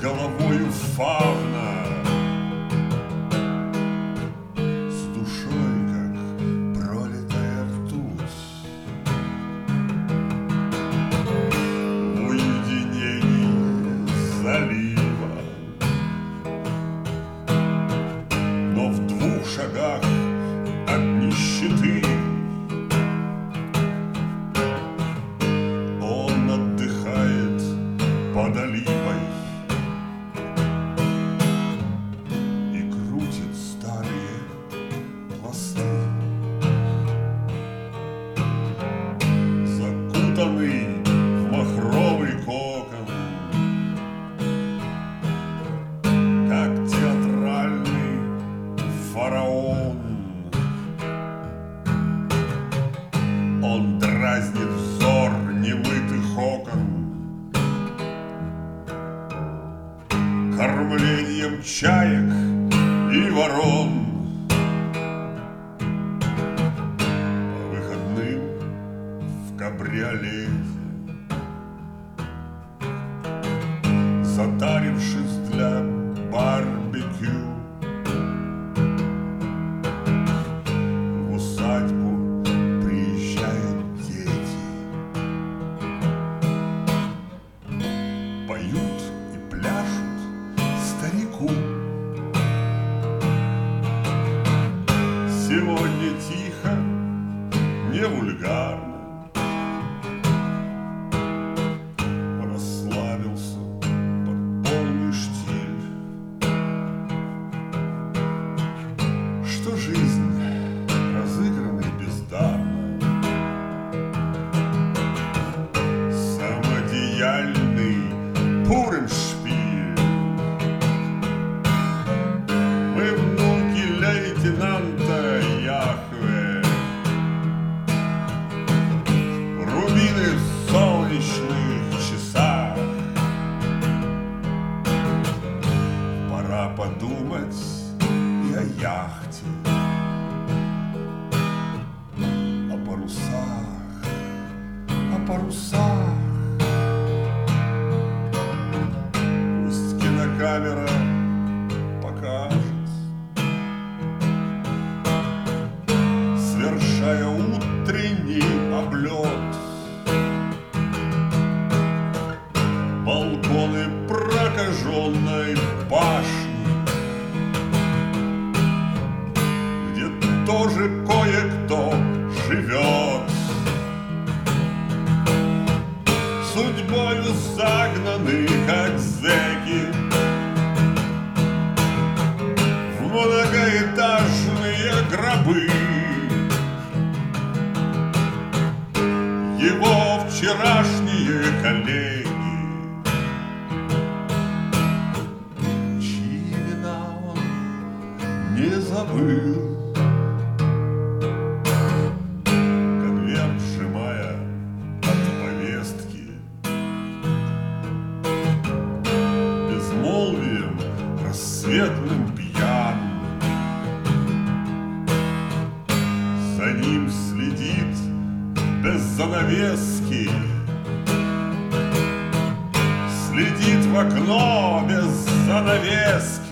головою фавна, с душой, как пролитая ртуть. В уединении залива, но в 2 шагах от нищеты он отдыхает под оливой и крутит старые пласты. Закутанный в махровый кокон, как театральный фараон, он дразнит взор немытых окон кормлением чаек и ворон. По выходным в кабриолете, затарившись для барбекю, в усадьбу приезжают дети, поют и пляшут старику. Сегодня тихо, не вульгарно, расслабился под полный штиль, что жизнь разыграна и бездарна. Самодеяльный Пуреншпиль. Мы внуки лейтенанта Яхве, рубины в солнечных часах. Пора подумать и о яхте, о парусах, о парусах. Пусть кинокамера покажет, свершая утренний облет, балконы прокаженной башни, где тоже кое-кто живет, судьбою загнаны, как зэки, в многоэтажные гробы. Его вчерашние коллеги, чьи имена он не забыл. Конверт сжимая от повестки, безмолвием рассветным пьян, за ним следит без занавески, следит в окно без занавески.